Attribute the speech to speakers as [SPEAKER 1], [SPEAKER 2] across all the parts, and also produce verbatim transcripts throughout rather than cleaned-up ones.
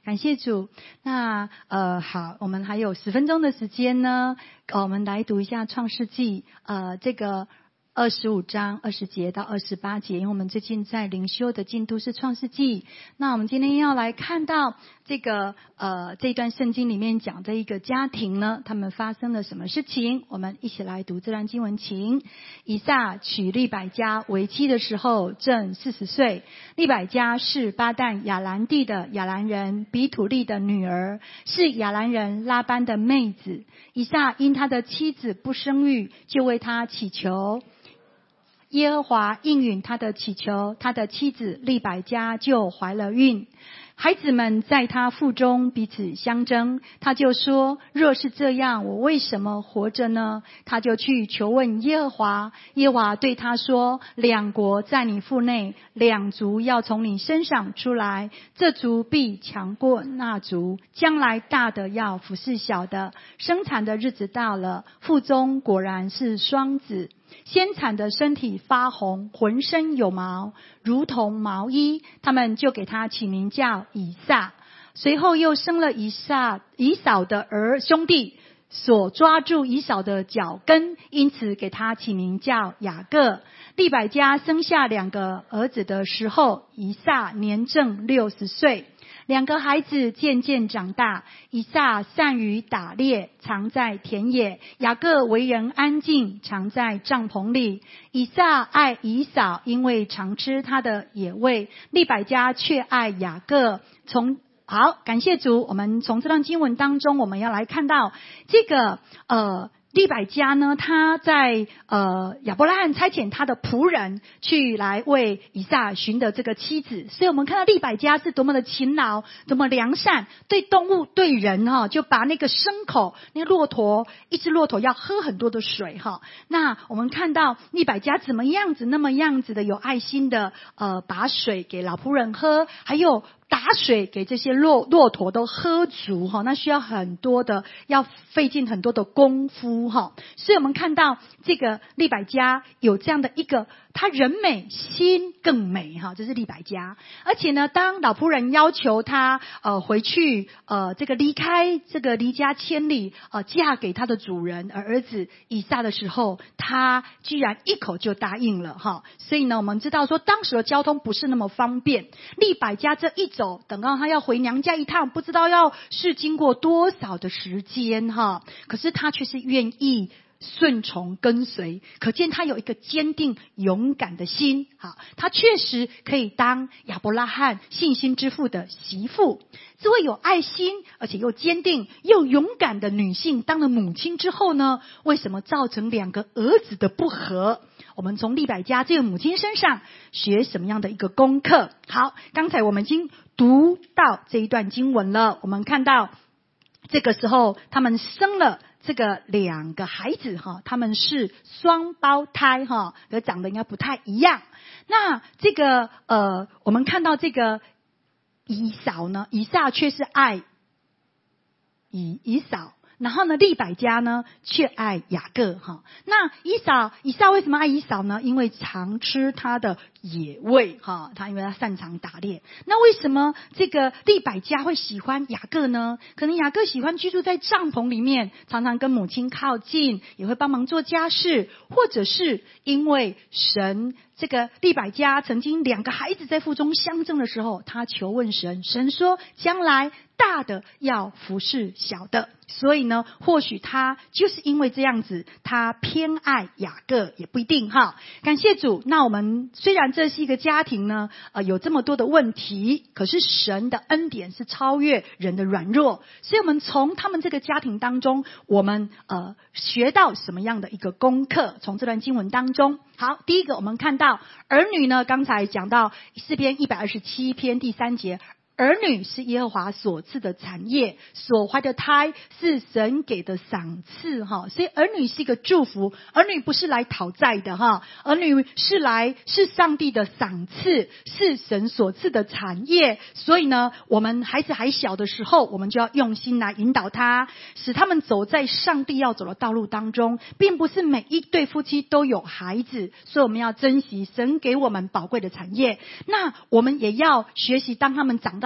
[SPEAKER 1] 感谢主。那呃好，我们还有十分钟的时间呢，呃我们来读一下创世纪呃这个二十五章二十节到二十八节，因为我们最近在灵修的进度是创世纪。那我们今天要来看到这个呃这段圣经里面讲的一个家庭呢，他们发生了什么事情？我们一起来读这段经文情。以撒娶利百加为妻的时候正四十岁，利百加是巴旦亚兰地的亚兰人比土利的女儿，是亚兰人拉班的妹子。以撒因他的妻子不生育，就为他祈求，耶和华应允他的祈求，他的妻子利百加就怀了孕。孩子们在他腹中彼此相争，他就说，若是这样，我为什么活着呢？他就去求问耶和华，耶和华对他说，两国在你腹内，两族要从你身上出来，这族必强过那族，将来大的要服侍小的。生产的日子到了，腹中果然是双子，先产的身体发红，浑身有毛，如同毛衣，他们就给他起名叫以撒。随后又生了以撒以扫的儿兄弟，所抓住以扫的脚跟，因此给他起名叫雅各。利百加生下两个儿子的时候，以撒年正六十岁。两个孩子渐渐长大，以撒善于打猎，常在田野；雅各为人安静，常在帐篷里。以撒爱以扫，因为常吃他的野味；利百加却爱雅各。从好，感谢主，我们从这段经文当中，我们要来看到这个呃。利百加呢，他在呃亚伯拉罕差遣他的仆人去来为以撒寻得这个妻子，所以我们看到利百加是多么的勤劳，多么良善，对动物对人哈、哦，就把那个牲口，那个骆驼，一只骆驼要喝很多的水哈、哦。那我们看到利百加怎么样子，那么样子的有爱心的呃把水给老仆人喝，还有打水给这些骆骆驼都喝足哈，那需要很多的，要费尽很多的功夫哈。所以我们看到这个利百加有这样的一个，他人美心更美哈，这是利百加。而且呢，当老仆人要求他呃回去呃这个离开这个离家千里呃嫁给他的主人儿子以撒的时候，他居然一口就答应了哈。所以呢，我们知道说当时的交通不是那么方便，利百加这一走，等到他要回娘家一趟，不知道要是经过多少的时间哈，可是他却是愿意顺从跟随，可见他有一个坚定勇敢的心。好，他确实可以当亚伯拉罕信心之父的媳妇。这位有爱心而且又坚定又勇敢的女性当了母亲之后呢，为什么造成两个儿子的不和？我们从利百加这个母亲身上学什么样的一个功课？好，刚才我们已经读到这一段经文了，我们看到这个时候他们生了这个两个孩子哈，他们是双胞胎哈，可长得应该不太一样。那这个呃，我们看到这个以扫呢，以撒却是爱以以扫。然后呢，利百加呢却爱雅各哈。那以扫以撒为什么爱以扫呢？因为常吃他的野味哈，他因为他擅长打猎。那为什么这个利百加会喜欢雅各呢？可能雅各喜欢居住在帐篷里面，常常跟母亲靠近，也会帮忙做家事，或者是因为神这个利百加曾经两个孩子在腹中相争的时候，他求问神，神说将来大的要服侍小的，所以呢，或许他就是因为这样子，他偏爱雅各也不一定哈。感谢主。那我们虽然这是一个家庭呢，呃，有这么多的问题，可是神的恩典是超越人的软弱，所以我们从他们这个家庭当中，我们呃学到什么样的一个功课？从这段经文当中，好，第一个我们看到儿女呢，刚才讲到诗篇一百二十七篇第三节。儿女是耶和华所赐的产业，所怀的胎是神给的赏赐哈，所以儿女是一个祝福，儿女不是来讨债的哈，儿女是来是上帝的赏赐，是神所赐的产业。所以呢，我们孩子还小的时候，我们就要用心来引导他，使他们走在上帝要走的道路当中。并不是每一对夫妻都有孩子，所以我们要珍惜神给我们宝贵的产业。那我们也要学习，当他们长大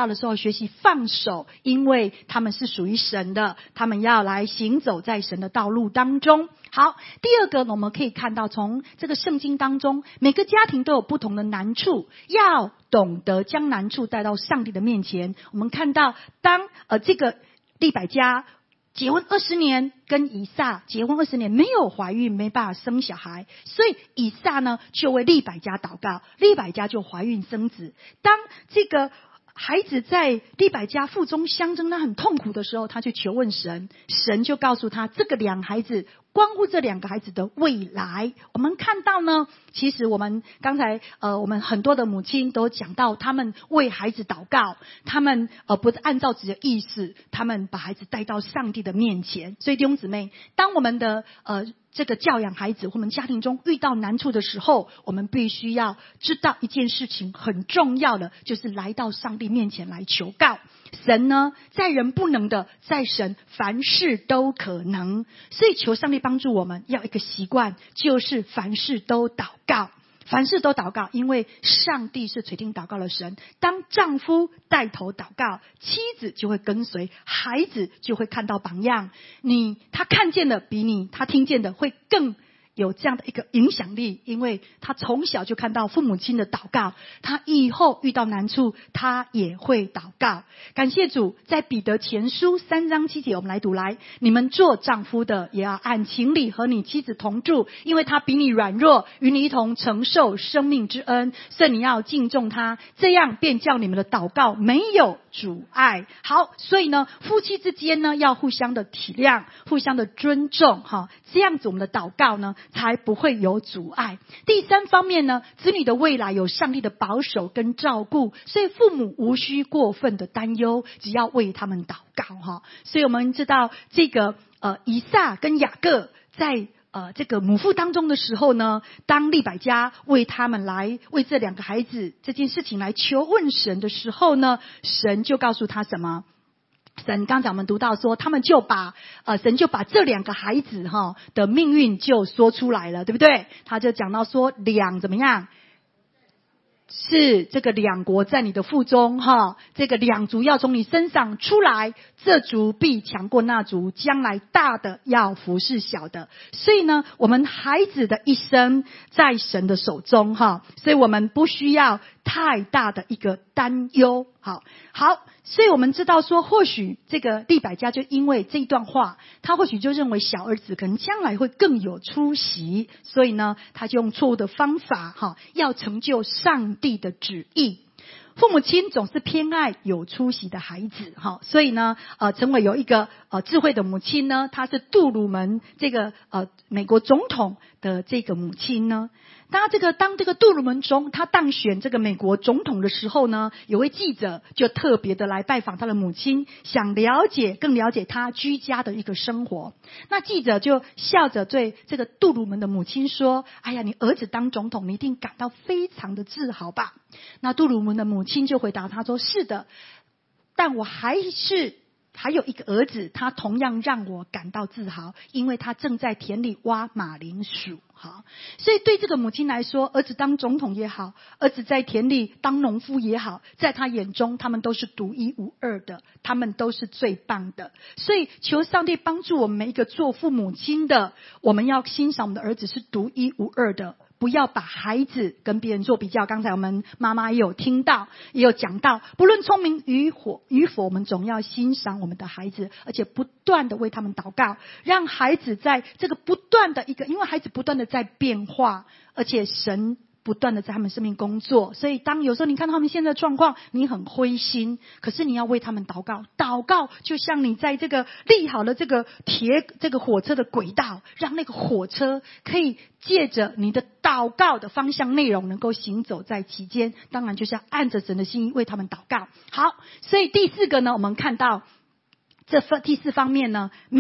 [SPEAKER 1] 大的时候学习放手，因为他们是属于神的，他们要来行走在神的道路当中。好，第二个呢，我们可以看到从这个圣经当中，每个家庭都有不同的难处，要懂得将难处带到上帝的面前。我们看到当呃这个利百加结婚二十年，跟以撒结婚二十年没有怀孕，没办法生小孩，所以以撒呢就为利百加祷告，利百加就怀孕生子。当这个孩子在利百加腹中相争，他很痛苦的时候，他去求问神，神就告诉他，这个两孩子关乎这两个孩子的未来。我们看到呢，其实我们刚才呃，我们很多的母亲都讲到，他们为孩子祷告，他们呃不是按照自己的意思，他们把孩子带到上帝的面前。所以弟兄姊妹，当我们的呃这个教养孩子，我们家庭中遇到难处的时候，我们必须要知道一件事情很重要的，就是来到上帝面前来求告。神呢，在人不能的，在神凡事都可能。所以求上帝帮助我们，要一个习惯，就是凡事都祷告。凡事都祷告，因为上帝是垂听祷告的神。当丈夫带头祷告，妻子就会跟随，孩子就会看到榜样。你他看见的比你他听见的会更有这样的一个影响力，因为他从小就看到父母亲的祷告，他以后遇到难处他也会祷告。感谢主，在彼得前书三章七节，我们来读来，你们做丈夫的也要按情理和你妻子同住，因为他比你软弱，与你一同承受生命之恩，所以你要敬重他，这样便叫你们的祷告没有阻碍。好，所以呢，夫妻之间呢要互相的体谅，互相的尊重，哈，这样子我们的祷告呢才不会有阻碍。第三方面呢，子女的未来有上帝的保守跟照顾，所以父母无需过分的担忧，只要为他们祷告哈。所以我们知道这个呃以撒跟雅各在呃这个母腹当中的时候呢，当利百加为他们来为这两个孩子这件事情来求问神的时候呢，神就告诉他什么？神刚才我们读到说，他们就把呃神就把这两个孩子哈的命运就说出来了，对不对？他就讲到说，两怎么样？是这个两国在你的腹中哈，这个两族要从你身上出来，这族必强过那族，将来大的要服侍小的。所以呢，我们孩子的一生在神的手中哈，所以我们不需要太大的一个担忧。好，好，所以我们知道说，或许这个利百加就因为这一段话，他或许就认为小儿子可能将来会更有出息，所以呢，他就用错误的方法哈，要成就上帝的旨意。父母亲总是偏爱有出息的孩子哈，所以呢，呃，成为有一个呃智慧的母亲呢，她是杜鲁门这个呃美国总统的这个母亲呢。当这个当这个杜鲁门总他当选这个美国总统的时候呢，有位记者就特别的来拜访他的母亲，想了解更了解他居家的一个生活。那记者就笑着对这个杜鲁门的母亲说：“哎呀，你儿子当总统，你一定感到非常的自豪吧？”那杜鲁门的母亲就回答他说：“是的，但我还是。”还有一个儿子，他同样让我感到自豪，因为他正在田里挖马铃薯。好，所以对这个母亲来说，儿子当总统也好，儿子在田里当农夫也好，在他眼中他们都是独一无二的，他们都是最棒的。所以求上帝帮助我们每一个做父母亲的，我们要欣赏我们的儿子是独一无二的，不要把孩子跟别人做比较。刚才我们妈妈也有听到，也有讲到，不论聪明与否与否，我们总要欣赏我们的孩子，而且不断的为他们祷告，让孩子在这个不断的一个，因为孩子不断的在变化，而且神不断的在他们生命工作，所以当有时候你看到他们现在的状况，你很灰心，可是你要为他们祷告。祷告就像你在这个立好了这个铁这个火车的轨道，让那个火车可以借着你的祷告的方向内容能够行走在其间。当然就是要按着神的心意为他们祷告。好，所以第四个呢，我们看到这第四方面呢，每个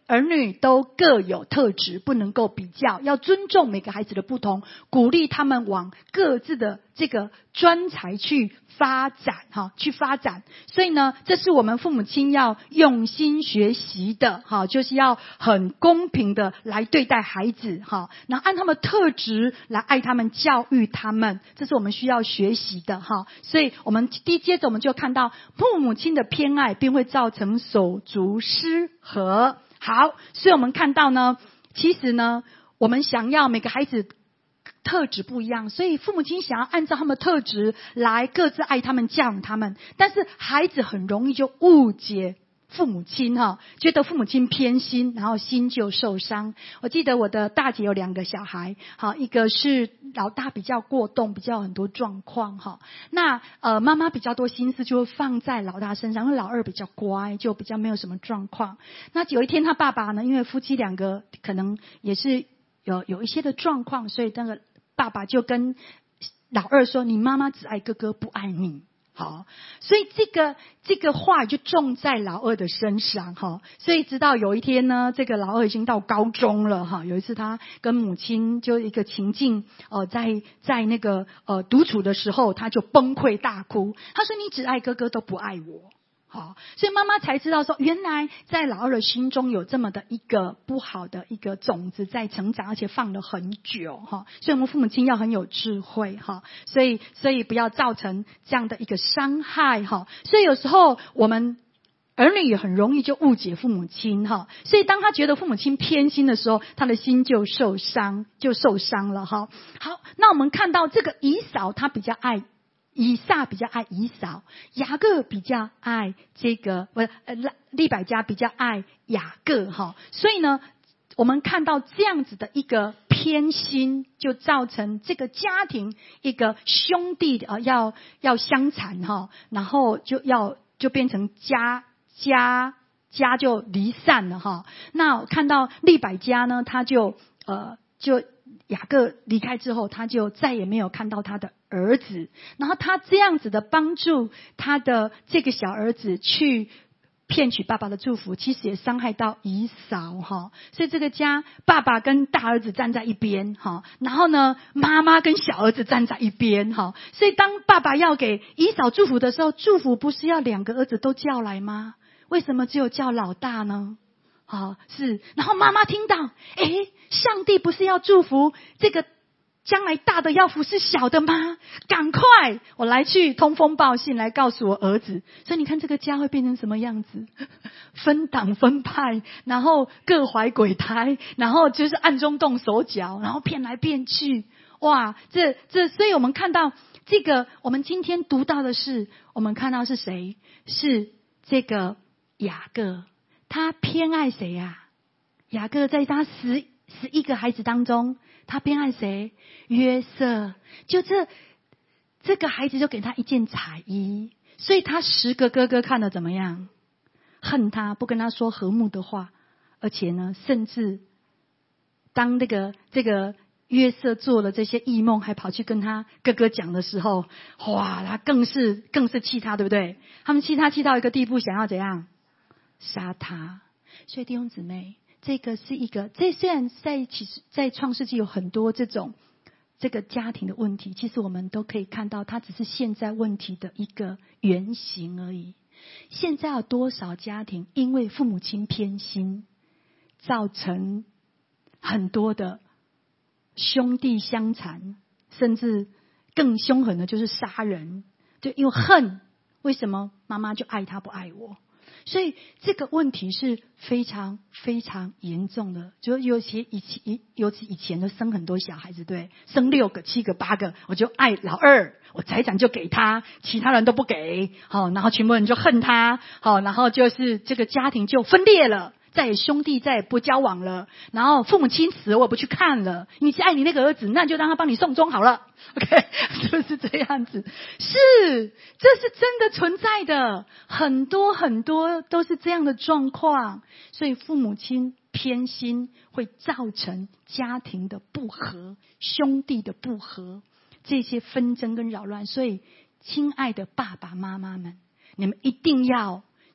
[SPEAKER 1] 儿女都各有特质，不能够比较，要尊重每个孩子的不同，鼓励他们往各自的这个专才去发展哈，去发展。所以呢，这是我们父母亲要用心学习的哈，就是要很公平的来对待孩子哈，然后按他们特质来爱他们，教育他们，这是我们需要学习的哈。所以我们第接着我们就看到父母亲的偏爱并会造成手足失和。好，所以我们看到呢，其实呢，我们想要每个孩子特质不一样，所以父母亲想要按照他们的特质来各自爱他们，教养他们，但是孩子很容易就误解父母亲哈，觉得父母亲偏心，然后心就受伤。我记得我的大姐有两个小孩，好，一个是老大比较过动，比较有很多状况哈。那呃妈妈比较多心思就会放在老大身上，因为老二比较乖，就比较没有什么状况。那有一天他爸爸呢，因为夫妻两个可能也是有有一些的状况，所以那个爸爸就跟老二说：“你妈妈只爱哥哥，不爱你。”好，所以这个这个话就种在老二的身上哈。所以直到有一天呢，这个老二已经到高中了哈。有一次他跟母亲就一个情境，呃，在在那个呃独处的时候，他就崩溃大哭。他说：“你只爱哥哥，都不爱我。”好，所以妈妈才知道说，原来在老二的心中有这么的一个不好的一个种子在成长，而且放了很久哈。所以我们父母亲要很有智慧哈，所以所以不要造成这样的一个伤害哈。所以有时候我们儿女也很容易就误解父母亲哈，所以当他觉得父母亲偏心的时候，他的心就受伤，就受伤了哈。好，那我们看到这个以扫他比较爱。以撒比较爱以扫，雅各比较爱这个不呃利百加比较爱雅各哈，所以呢，我们看到这样子的一个偏心，就造成这个家庭一个兄弟啊、呃、要要相残哈，然后就要就变成家家家就离散了哈。那我看到利百加呢，他就呃就。雅各离开之后，他就再也没有看到他的儿子。然后他这样子的帮助他的这个小儿子去骗取爸爸的祝福，其实也伤害到以扫哈。所以这个家，爸爸跟大儿子站在一边哈，然后呢，妈妈跟小儿子站在一边哈。所以当爸爸要给以扫祝福的时候，祝福不是要两个儿子都叫来吗？为什么只有叫老大呢？好，是，然后妈妈听到，诶，上帝不是要祝福这个将来大的要服侍小的吗？赶快，我来去通风报信，来告诉我儿子。所以你看这个家会变成什么样子？分党分派，然后各怀鬼胎，然后就是暗中动手脚，然后骗来骗去。哇，这这，所以我们看到这个，我们今天读到的是，我们看到是谁？是这个雅各。他偏爱谁呀、啊？雅各在他十十一个孩子当中，他偏爱谁？约瑟。就这这个孩子就给他一件彩衣，所以他十个哥哥看了怎么样？恨他，不跟他说和睦的话，而且呢，甚至当那个这个约瑟做了这些异梦，还跑去跟他哥哥讲的时候，哇，他更是更是气他，对不对？他们气他气到一个地步，想要怎样？杀他。所以弟兄姊妹，这个是一个，这虽然在其实在创世纪有很多这种这个家庭的问题，其实我们都可以看到，它只是现在问题的一个原型而已。现在有多少家庭因为父母亲偏心，造成很多的兄弟相残，甚至更凶狠的就是杀人，就因为恨，为什么妈妈就爱他不爱我？所以这个问题是非常非常严重的，就尤其以前，尤其以前都生很多小孩子，对，生六个、七个、八个，我就爱老二，我财产就给他，其他人都不给，好，然后全部人就恨他，好，然后就是这个家庭就分裂了。再也兄弟再也不交往了，然后父母亲死了我也不去看了，你是爱你那个儿子，那就让他帮你送终好了 OK 就是这样子，是这是真的存在的，很多很多都是这样的状况。所以父母亲偏心会造成家庭的不和，兄弟的不和，这些纷争跟扰乱。所以亲爱的爸爸妈妈们，你们一定要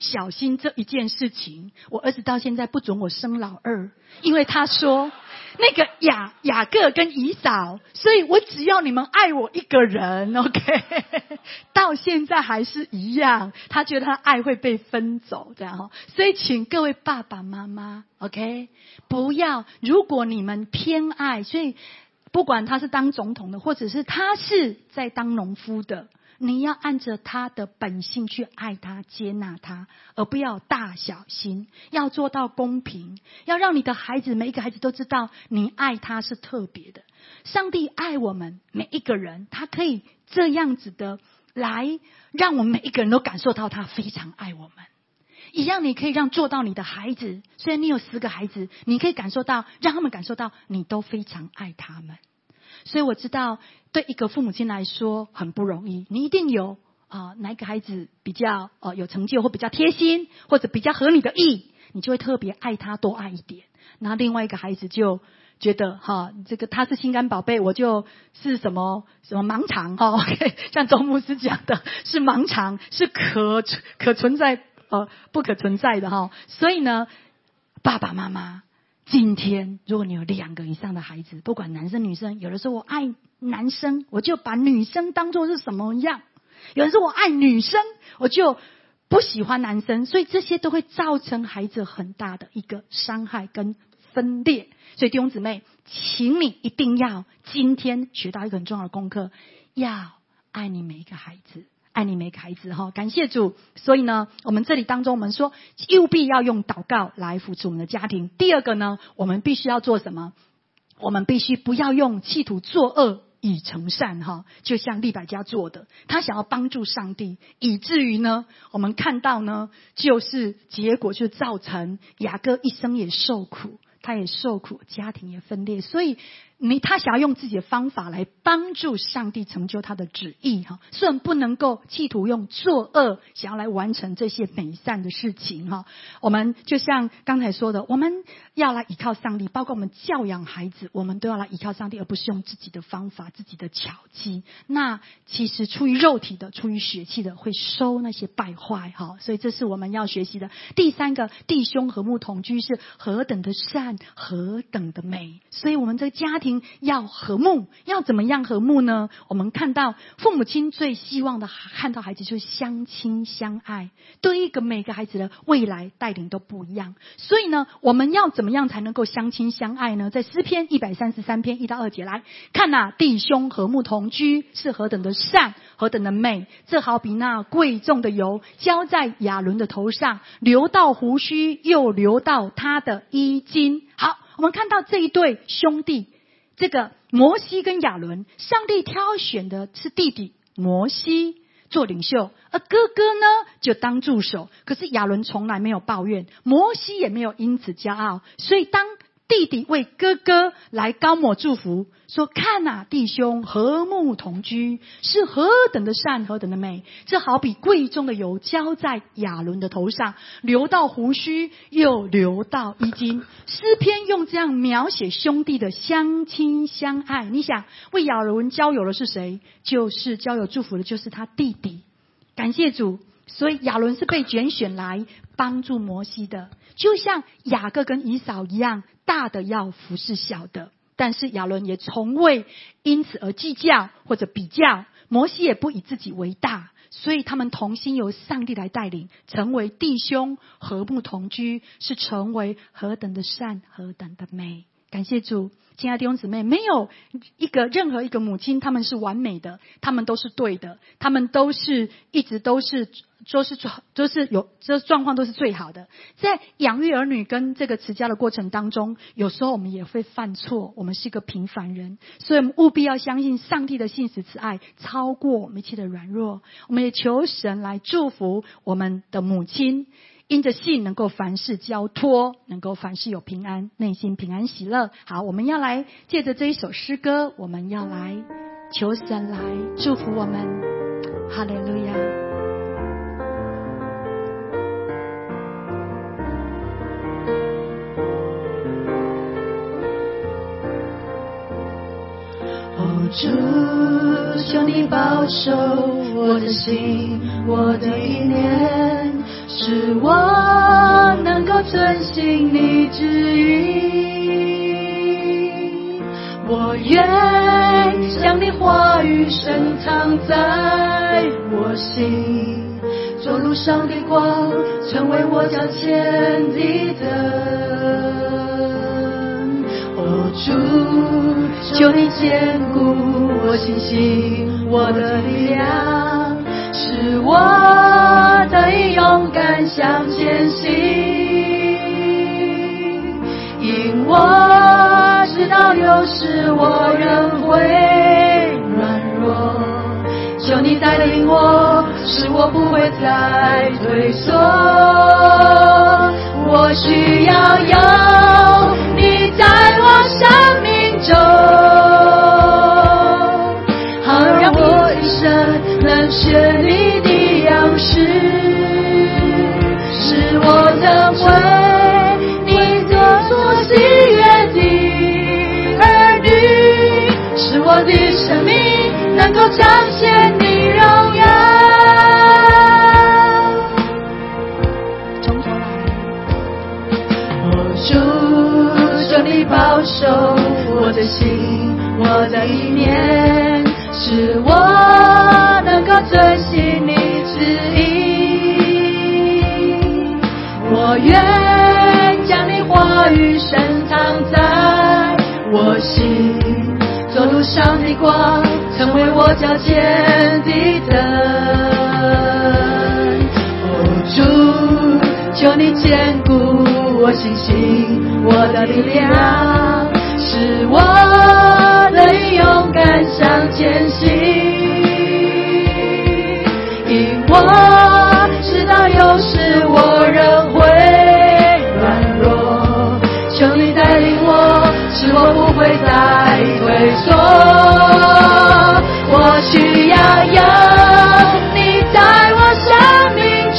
[SPEAKER 1] 小心这一件事情。我儿子到现在不准我生老二，因为他说那个雅雅各跟以扫，所以我只要你们爱我一个人 OK 到现在还是一样，他觉得他爱会被分走这样。所以请各位爸爸妈妈 OK 不要，如果你们偏爱，所以不管他是当总统的，或者是他是在当农夫的，你要按着他的本性去爱他接纳他，而不要大小心，要做到公平，要让你的孩子每一个孩子都知道你爱他是特别的。上帝爱我们每一个人，他可以这样子的来让我们每一个人都感受到他非常爱我们一样。你可以让做到你的孩子，虽然你有十个孩子，你可以感受到让他们感受到你都非常爱他们。所以我知道对一个父母亲来说很不容易，你一定有啊、呃、哪一个孩子比较呃有成就，或比较贴心，或者比较合你的意，你就会特别爱他多爱一点。然后另外一个孩子就觉得哈，这个他是心肝宝贝，我就是什么什么盲肠哈、哦、，OK， 像周牧师讲的是盲肠，是可可存在呃不可存在的哈、哦。所以呢，爸爸妈妈。今天如果你有两个以上的孩子，不管男生女生，有的时候我爱男生，我就把女生当作是什么样；有的时候我爱女生，我就不喜欢男生。所以这些都会造成孩子很大的一个伤害跟分裂。所以弟兄姊妹，请你一定要今天学到一个很重要的功课，要爱你每一个孩子，爱你每个孩子哈，感谢主。所以呢，我们这里当中我们说务必要用祷告来扶持我们的家庭。第二个呢，我们必须要做什么？我们必须不要用企图作恶以成善哈，就像利百加做的，他想要帮助上帝，以至于呢，我们看到呢，就是结果就造成雅各一生也受苦，他也受苦，家庭也分裂。所以你他想要用自己的方法来帮助上帝成就他的旨意哈，虽然不能够企图用作恶想要来完成这些美善的事情哈。我们就像刚才说的，我们要来依靠上帝，包括我们教养孩子，我们都要来依靠上帝，而不是用自己的方法、自己的巧计。那其实出于肉体的、出于血气的，会收那些败坏哈。所以这是我们要学习的。第三个，弟兄和睦同居是何等的善，何等的美。所以我们这个家庭要和睦，要怎么样和睦呢？我们看到父母亲最希望的看到孩子就是相亲相爱，对一个每个孩子的未来带领都不一样。所以呢，我们要怎么样才能够相亲相爱呢？在诗篇一百三十三篇一到二节来看啊，弟兄和睦同居是何等的善，何等的美。这好比那贵重的油浇在亚伦的头上，流到胡须，又流到他的衣襟。好，我们看到这一对兄弟，这个摩西跟亚伦，上帝挑选的是弟弟摩西做领袖，而哥哥呢就当助手。可是亚伦从来没有抱怨，摩西也没有因此骄傲。所以当弟弟为哥哥来高抹祝福，说看啊，弟兄和睦同居是何等的善，何等的美。这好比贵重的油浇在亚伦的头上，流到胡须，又流到衣襟。诗篇用这样描写兄弟的相亲相爱。你想，为亚伦交友的是谁？就是交友祝福的就是他弟弟。感谢主。所以亚伦是被拣选来帮助摩西的，就像雅各跟以扫一样，大的要服侍小的。但是亚伦也从未因此而计较或者比较，摩西也不以自己为大，所以他们同心由上帝来带领，成为弟兄，和睦同居，是成为何等的善，何等的美。感谢主。亲爱的弟兄姊妹，没有一个任何一个母亲他们是完美的，他们都是对的，他们都是一直都是都是都是有这状况都是最好的。在养育儿女跟这个持家的过程当中，有时候我们也会犯错，我们是一个平凡人，所以我们务必要相信上帝的信实慈爱超过我们一切的软弱。我们也求神来祝福我们的母亲，因着信能够凡事交托，能够凡事有平安，内心平安喜乐。好，我们要来借着这一首诗歌，我们要来求神来祝福我们。哈利路亚。哦，主，求你保守我的心，我的意念， 使我能够遵行你旨意。我愿将你话语深藏在我心，做路上的光，成为我脚前的灯。哦，主，求你坚固我信心，我的力量，使我得以勇敢向前行。因我知道有时我仍会软弱，求你带领我，使我不会再退缩。我需要有你在我生命中，好让我一生能学你的样式，使我能为你做所喜悦的儿女，使我的生命能够彰显你荣耀。从头来，哦，主，求你保守我的心，我的意念，使我能够遵行你旨意。我愿将你话语深藏在我心，做路上的光，成为我脚前的灯。哦，主，求你坚固我信心，我的力量，使我得以勇敢向前行。因我知道有时我仍会软弱，求你带领我，使我不会再退缩。我需要有你在我生命中，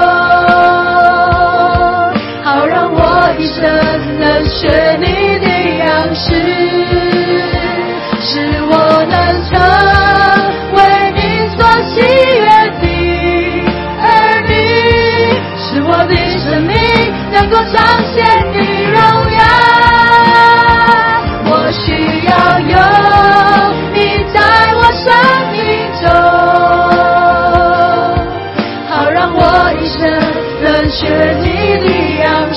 [SPEAKER 1] 好让我一生能学你的样式，使我能成为你所喜悦的儿女，使我的生命能够彰显你荣耀。我需要有你在我生命中，好让我一生能学你的样式，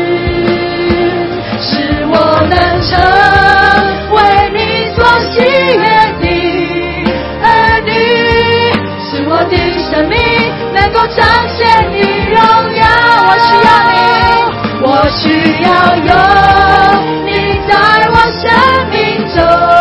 [SPEAKER 1] 使我能成为你所喜悦的儿女，使我的生命能够彰显你荣耀。我需要你，我需要有你在我生命中，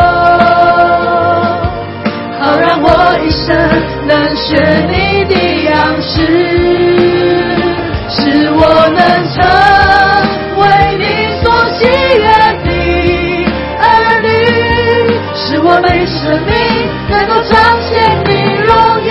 [SPEAKER 1] 好让我一生能学你的样式，使我能成为你所喜悦的儿女，使我们生命能够彰显你荣耀。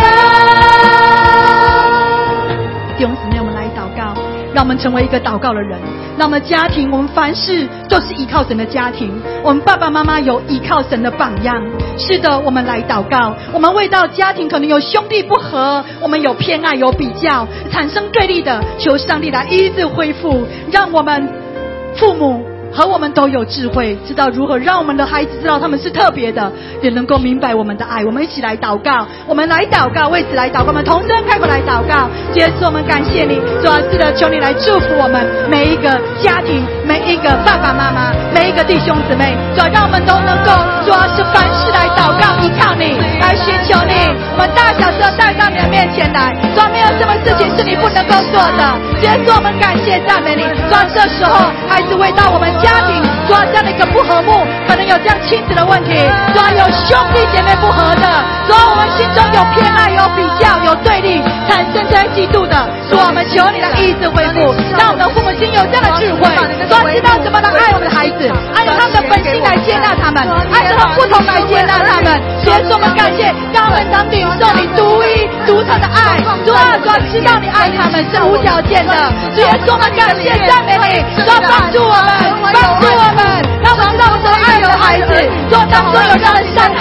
[SPEAKER 1] 弟兄姊妹，我们来祷告，让我们成为一个祷告的人。让我们家庭，我们凡事都是依靠神的家庭。我们爸爸妈妈有依靠神的榜样。是的，我们来祷告。我们为到家庭可能有兄弟不和，我们有偏爱，有比较，产生对立的，求上帝来医治恢复，让我们父母和我们都有智慧，知道如何让我们的孩子知道他们是特别的，也能够明白我们的爱。我们一起来祷告，我们来祷告，为此来祷告，我们同声开口来祷告。主耶稣，我们感谢你，主啊，是的，求你来祝福我们每一个家庭，每一个爸爸妈妈，每一个弟兄姊妹。主啊，让我们都能够，主啊，是凡事来祷告，依靠你，来寻求你。我们大小事带到你的面前来，主啊，没有什么事情是你不能够做的。主耶稣，我们感谢赞美你。主啊，这时候孩子为到我们家庭，主啊，这样的一个不和睦，可能有这样亲子的问题，主啊，有兄弟姐妹不和的，主啊，我们心中有偏爱，有比较，有对立，产生这些嫉妒的，主啊，我们求你的医治恢复，让我们的父母亲有这样的智慧，主啊，知道怎么来爱我们的孩子，按照他们的本性来接纳他们，按照他们不同来接纳他们。主耶稣，我们感谢，让我们常领受你独一独特的爱，主啊，主啊，知道你爱他们是无条件的。主耶稣，我们感谢赞美你，主啊，帮助我们，帮助我们，让我们知道我们怎么爱我们的孩子，主啊，当中有这样的伤害，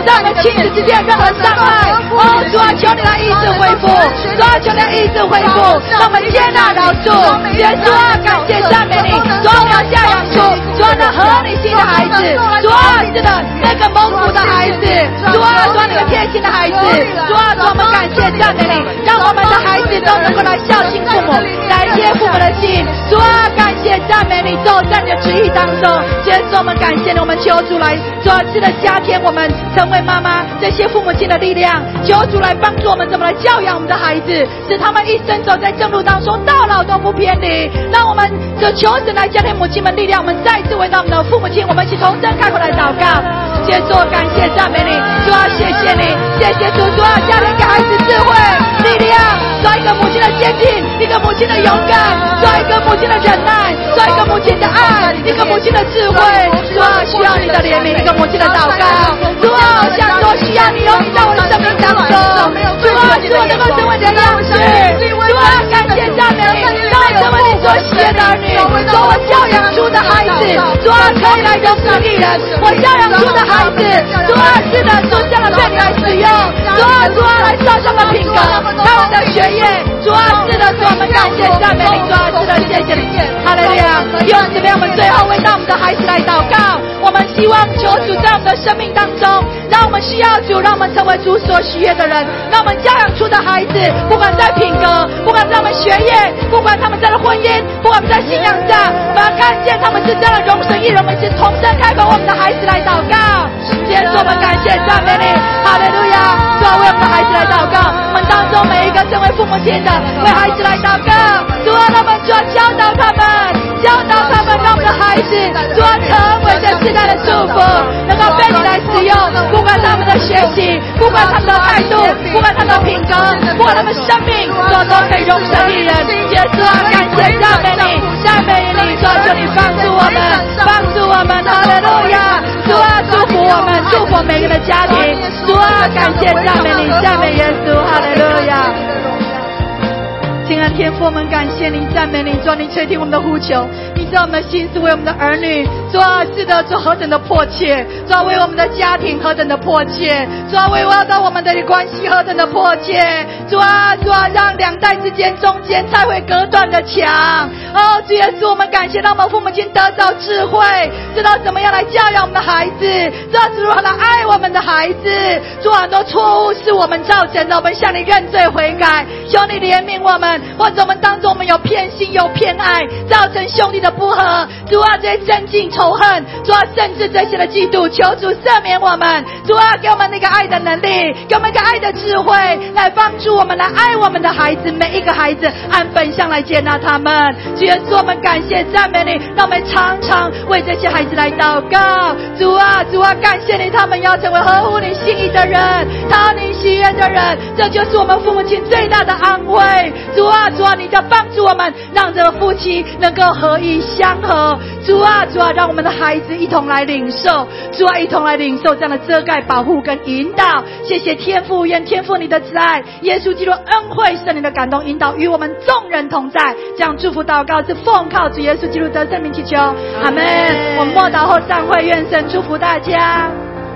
[SPEAKER 1] 在我们亲子之间任何伤害，哦，主啊，求你来医治恢复，主啊，求你来医治恢复，让我们接纳饶恕。耶稣啊，感谢赞美你，主啊，我们要下养出主啊那合你心的孩子，主啊，是的，那个蒙福的孩子，主啊，主啊那个贴心的孩子，主啊，主啊，我们感谢赞美你，让我们的孩子都能够来孝敬父母，来接父母的心。主啊，感谢赞美你，走在你的旨意当中。耶稣，我们感谢你，我们求主来，主啊，是的，加添我们成为妈妈这些父母亲的力量，求主来帮助我们怎么来教养我们的孩子，使他们一生走在正路当中，到老都不偏离。让我们就求神来加添母亲们力量，我们再次为到我们的父母亲，我们一起同声开口来祷告。耶稣，感谢赞美你，主啊，谢谢你，谢谢主，主啊，加添给孩子智慧力量，做一个母亲的坚定，一个母亲的勇敢，做一个母亲的忍耐，做一个母亲的爱，一个母亲的智慧。主啊，需要你的怜悯，一个母亲的祷告。主啊，像说需要你有你在我的生命当中。主啊，使我能够成为你的样式。主啊，感谢赞美你，让我成为你所喜悦的儿女，做我教养出的孩子。主啊，可以来容神一人，我教养出的孩子。主啊，是的，主这样的被你来使用。主啊，主啊，来造他们品格，他们的学业。主啊，是的，主我们感谢赞美你。主啊，是的，谢谢你，哈利路亚。用这边我们最后为到我们的孩子来祷告，我们希望求主在我们的生命当中，让我们需要主，让我们成为主所喜悦的人，让我们教养出的孩子，不管在品格，不管在他们学业，不管他们在婚姻，不管在信仰上，我们要看见他们是这样的容神一人，我们是同声开口为我们的孩子来祷告。耶稣，我们感谢赞美你，哈利路亚。主啊，为我们的孩子来祷告，我们当中每一个身为父母亲的，为孩子来祷告。主啊，他们主啊教导他们，教导他们，让我们的孩子主啊成为这世代的祝福，能够被你来使用，不管他们的学习，不管他们的态度，不管他们的品格，不管他们生命，主啊都可以容神一人。耶稣啊，感谢赞美你，赞美你，主啊，求你帮助我们，帮助我们，哈利路亚。主啊，祝福我们，祝福每个的家庭。主啊，感谢赞美你，赞美耶稣，哈利路亚。亲爱的天父，我们感谢你，赞美你，主啊，你垂听我们的呼求，你知道我们的心思为我们的儿女，主啊，是的，主何等的迫切，主啊，为我们的家庭何等的迫切，主啊，为我到我们的关系何等的迫切，主啊，主啊，让两代之间中间才会隔断的墙。哦，主耶稣，我们感谢让我们父母亲得到智慧，知道怎么样来教养我们的孩子，知道如何来爱我们的孩子。主啊，很多错误是我们造成的，我们向你认罪悔改，求你怜悯我们，或者我们当中我们有偏心有偏爱，造成兄弟的不和。主啊，这些增进仇恨，主啊，甚至这些的嫉妒，求主赦免我们。主啊，给我们那个爱的能力，给我们一个爱的智慧，来帮助我们来爱我们的孩子，每一个孩子按本相来接纳他们。主耶稣，我们感谢赞美你，让我们常常为这些孩子来祷告。主啊，主啊，感谢你，他们要成为合乎你心意的人，讨你喜悦的人，这就是我们父母亲最大的安慰。主啊，主啊，你要帮助我们，让这个夫妻能够合一相合。主啊，主啊，让我们的孩子一同来领受，主啊，一同来领受这样的遮盖、保护跟引导。谢谢天父，愿天父你的慈爱，耶稣基督恩惠、圣灵的感动引导与我们众人同在。这样祝福祷告是奉靠主耶稣基督得圣名祈求，阿们。我们默祷后散会，愿神祝福大家。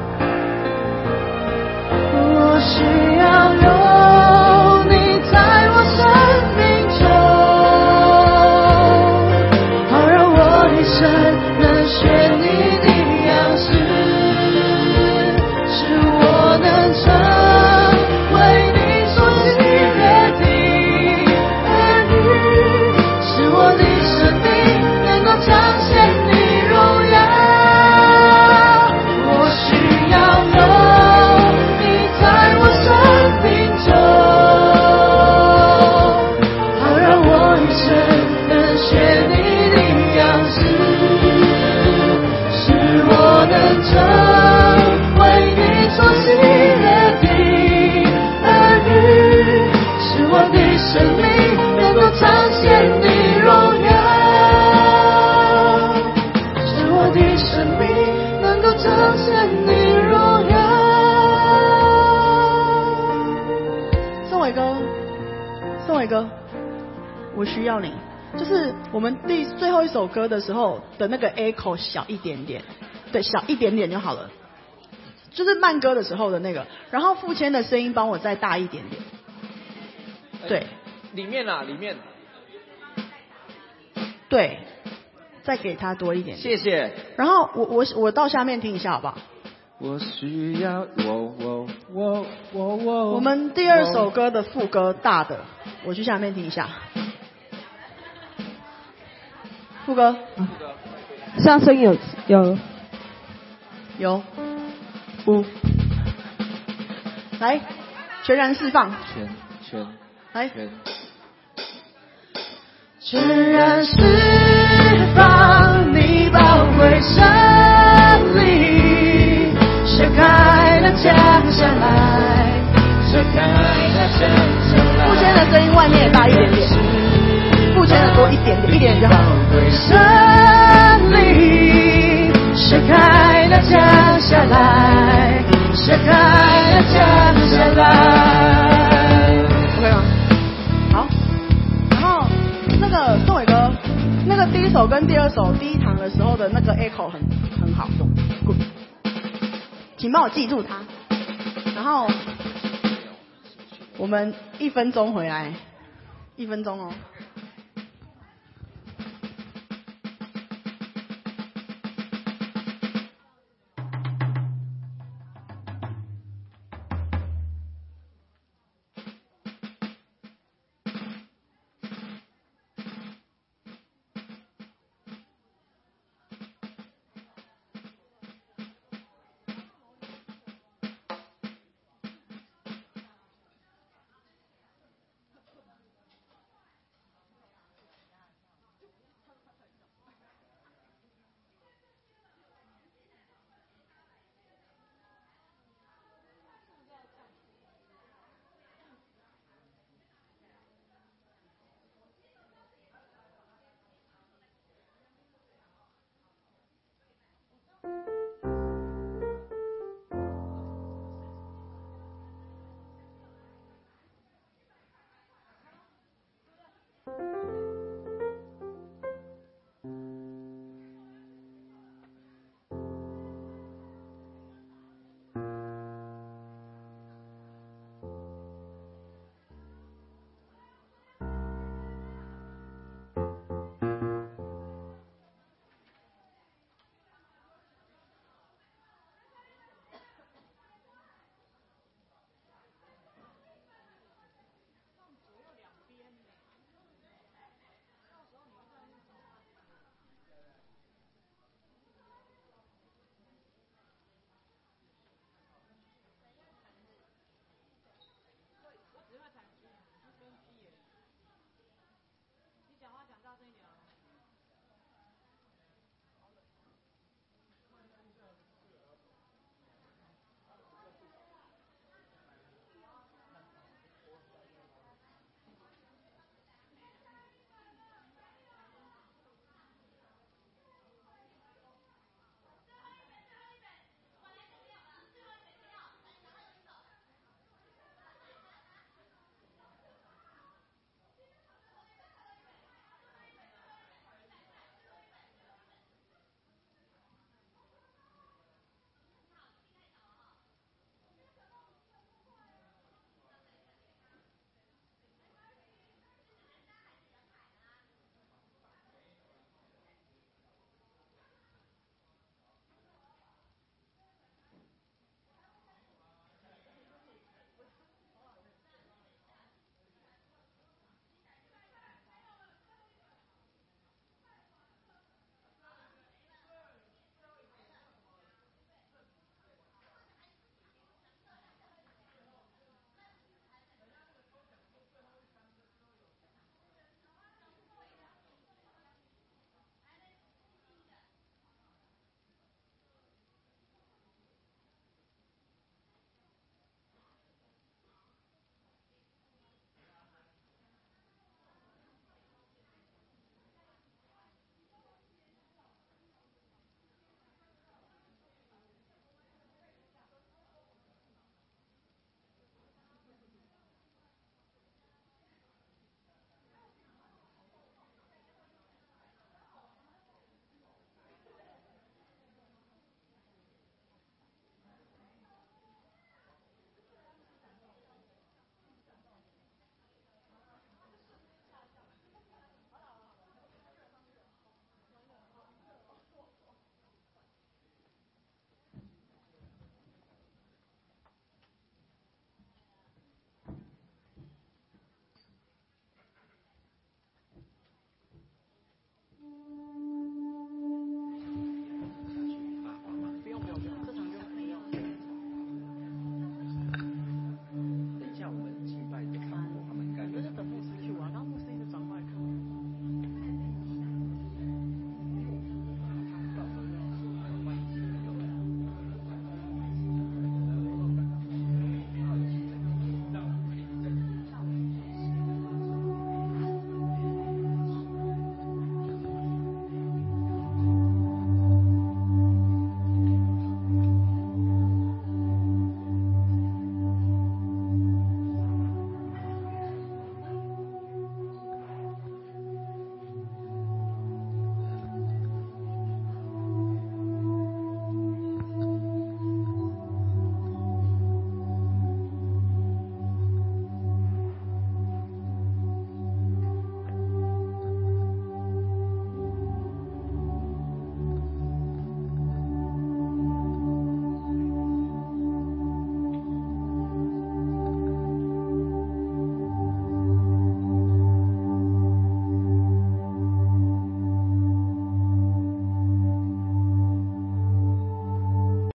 [SPEAKER 2] 我需要有你在我生命中，好让我一生能学你的样式，使我能成为你所喜悦的儿女，使我的生命能够彰显你荣耀。我需要有你在我生命中，好让我一生能学你的样式，使我能成为你所喜悦的儿女，使我的生命能够彰显你荣耀，使我的生命能够彰显你荣耀。
[SPEAKER 3] 宋伟哥，宋伟哥，我需要你。就是我们第最后一首歌的时候的那个 echo 小一点点，对，小一点点就好了。 就是慢歌的时候的那个，然后副签的声音帮我再大一点点。对，
[SPEAKER 4] 里面啊，里面。
[SPEAKER 3] 对，再给他多一点点。
[SPEAKER 4] 谢谢。
[SPEAKER 3] 然后我我我到下面听一下好不好？
[SPEAKER 4] 我需要我我我我我。
[SPEAKER 3] 我们第二首歌的副歌大的，我去下面听一下。副歌。
[SPEAKER 5] 副歌。上声有有
[SPEAKER 3] 有五，来，全然释放。
[SPEAKER 4] 全全。
[SPEAKER 3] 来。
[SPEAKER 4] 全。
[SPEAKER 2] 全然释放你宝贵生命，射开了降下来，射开了降下来。
[SPEAKER 3] 副签的声音外面也大一点点，副签的多一点点，一点就好。
[SPEAKER 2] 生命射开了降下来，射开了降下来。
[SPEAKER 3] OK 吗？好，然后那个宋伟哥，那个第一首跟第二首第一堂的时候的那个 echo 很很好用 ，good， 请帮我记住它。然后我们一分钟回来，一分钟哦。